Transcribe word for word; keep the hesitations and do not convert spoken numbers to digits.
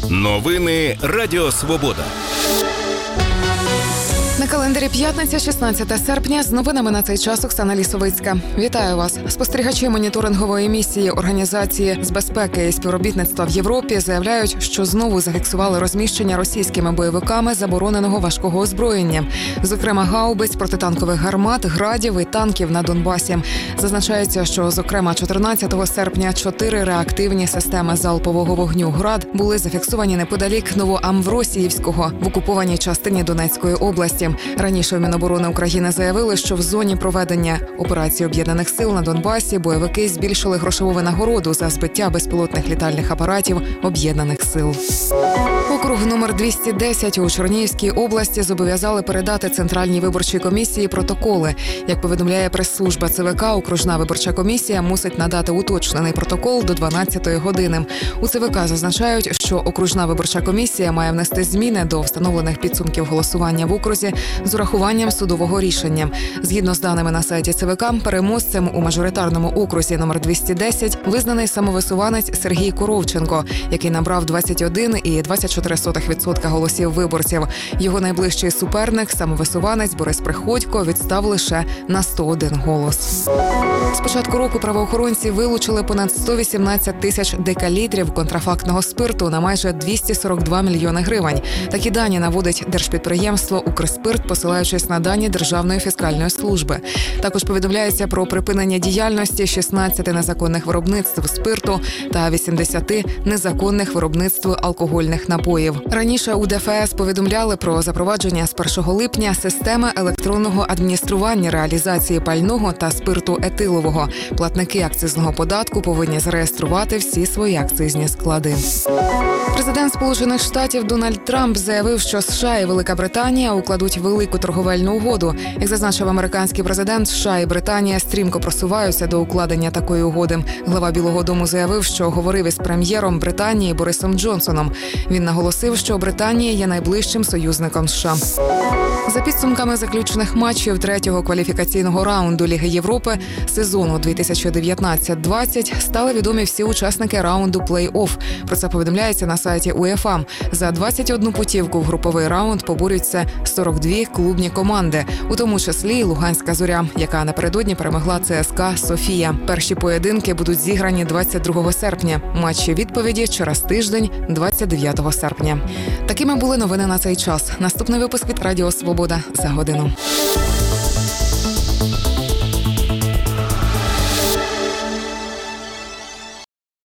Новини Радіо Свобода. На календарі п'ятниця, шістнадцяте серпня. З новинами на цей час Оксана Лісовицька. Вітаю вас. Спостерігачі моніторингової місії Організації з безпеки і співробітництва в Європі заявляють, що знову зафіксували розміщення російськими бойовиками забороненого важкого озброєння. Зокрема, гаубиць, протитанкових гармат, градів і танків на Донбасі. Зазначається, що, зокрема, чотирнадцятого серпня чотири реактивні системи залпового вогню «Град» були зафіксовані неподалік Новоамвросіївського в окупованій частині Донецької області. Раніше в Міноборони України заявили, що в зоні проведення операції Об'єднаних сил на Донбасі бойовики збільшили грошову винагороду за збиття безпілотних літальних апаратів Об'єднаних сил. Округ номер двісті десять у Чернігівській області зобов'язали передати Центральній виборчій комісії протоколи. Як повідомляє прес-служба ЦВК, окружна виборча комісія мусить надати уточнений протокол до дванадцятої години. У ЦВК зазначають, що окружна виборча комісія має внести зміни до встановлених підсумків голосування в окрузі з урахуванням судового рішення. Згідно з даними на сайті ЦВК, переможцем у мажоритарному окрузі номер двісті десять визнаний самовисуванець Сергій Коровченко, який набрав двадцять один цілих двадцять чотири сотих відсотка голосів виборців. Його найближчий суперник, самовисуванець Борис Приходько, відстав лише на сто один голос. З початку року правоохоронці вилучили понад сто вісімнадцять тисяч декалітрів контрафактного спирту на майже двісті сорок два мільйони гривень. Такі дані наводить держпідприємство «Укрспирт», посилаючись на дані Державної фіскальної служби. Також повідомляється про припинення діяльності шістнадцяти незаконних виробництв спирту та вісімдесяти незаконних виробництв алкогольних напоїв. Раніше у ДФС повідомляли про запровадження з першого липня системи електронного адміністрування реалізації пального та спирту етилового. Платники акцизного податку повинні зареєструвати всі свої акцизні склади. Президент Сполучених Штатів Дональд Трамп заявив, що США і Велика Британія укладуть велику торговельну угоду. Як зазначив американський президент, США і Британія стрімко просуваються до укладення такої угоди. Глава Білого дому заявив, що говорив із прем'єром Британії Борисом Джонсоном. Він наголосив, що Британія є найближчим союзником США. За підсумками заключених матчів третього кваліфікаційного раунду Ліги Європи сезону дві тисячі дев'ятнадцять двадцять стали відомі всі учасники раунду плей-офф. Про це повідомляється на сайті УЄФА. За двадцять одну путівку в груповий раунд поборються сорок дві клубні команди, у тому числі і Луганська Зоря, яка напередодні перемогла ЦСКА «Софія». Перші поєдинки будуть зіграні двадцять другого серпня. Матчі відповіді через тиждень, двадцять дев'ятого серпня. Такими були новини на цей час. Наступний випуск від Радіо Свобода за годину.